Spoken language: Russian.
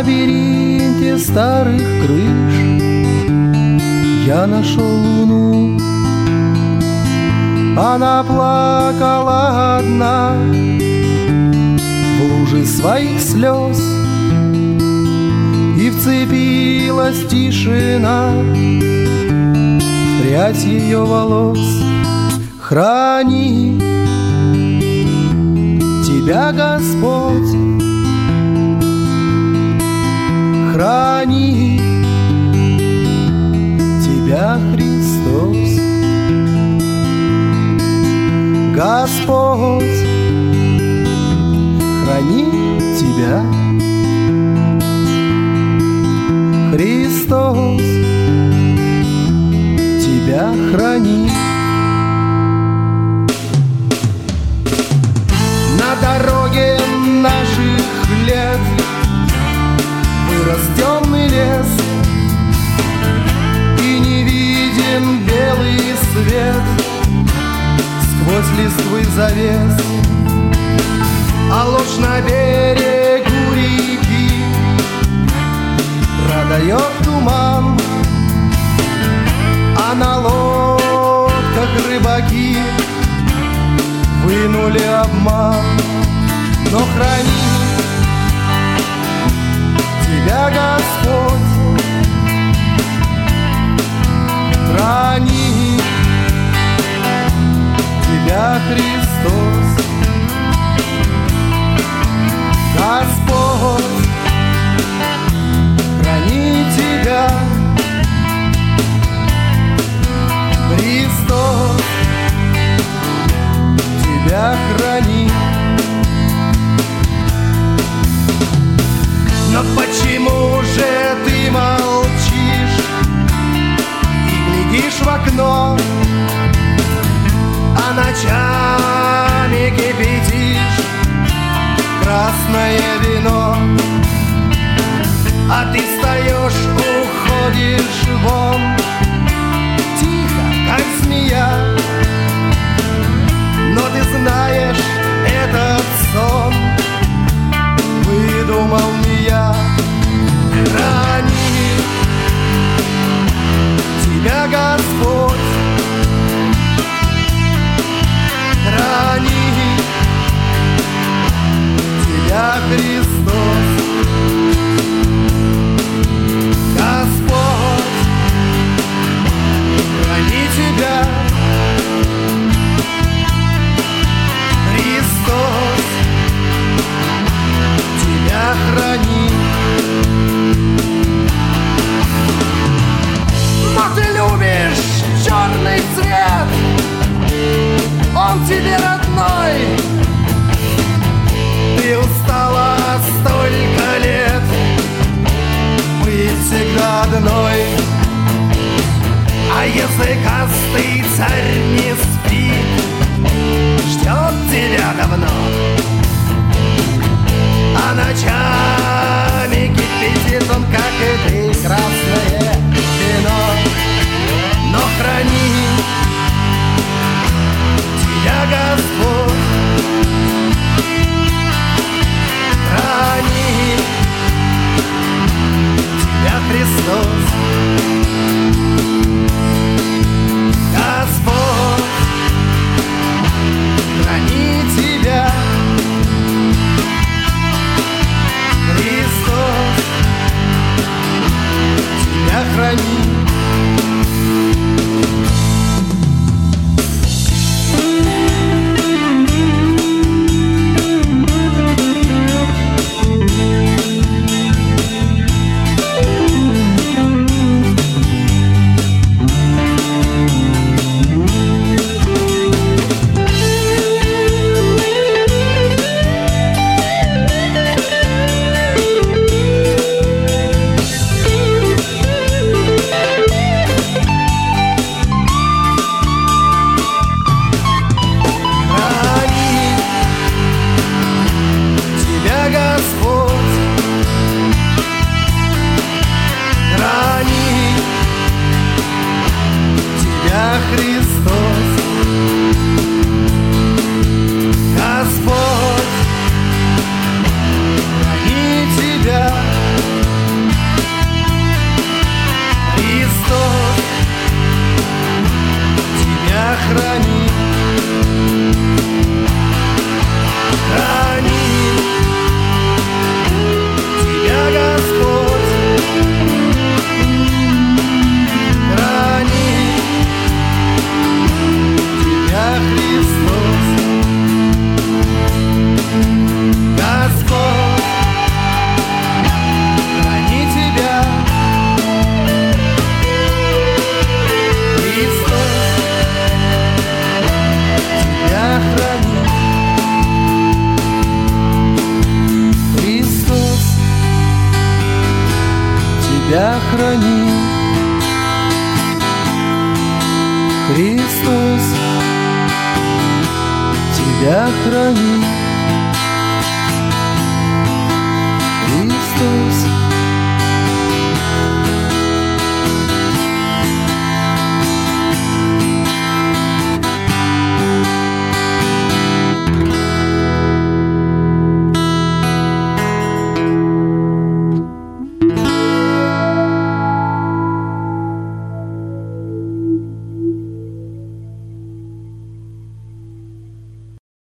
лабиринте старых крыш я нашел луну. Она плакала одна в луже своих слез, и вцепилась тишина в прядь ее волос. Храни тебя Господь, храни тебя Христос. Господь, храни тебя Христос, тебя храни. На дороге наших лет вырос темный лес, и не виден белый свет сквозь листвы завес. А ложь на берегу реки продает туман, а на лодках рыбаки вынули обман. Но храни тебя Господь, храни тебя Христос. Господь, храни тебя Христос, тебя храни. Но почему же ты молчишь и глядишь в окно, а ночами кипятишь красное вино? А ты встаешь, уходишь вон, тихо, как змея. Но ты знаешь, этот сон выдумал не я. Храни тебя Господь, храни тебя Христос. Господь, храни тебя Христос, тебя храни. Но ты любишь черный цвет, он тебе родной. Ты устала столько лет быть всегда одной. А языкастый царь не спит, ждет тебя давно, а ночами кипятит он, как и ты, красное вино. Но храни тебя Господь, храни тебя Христос. Господь, тебя храни. Христос, тебя храни.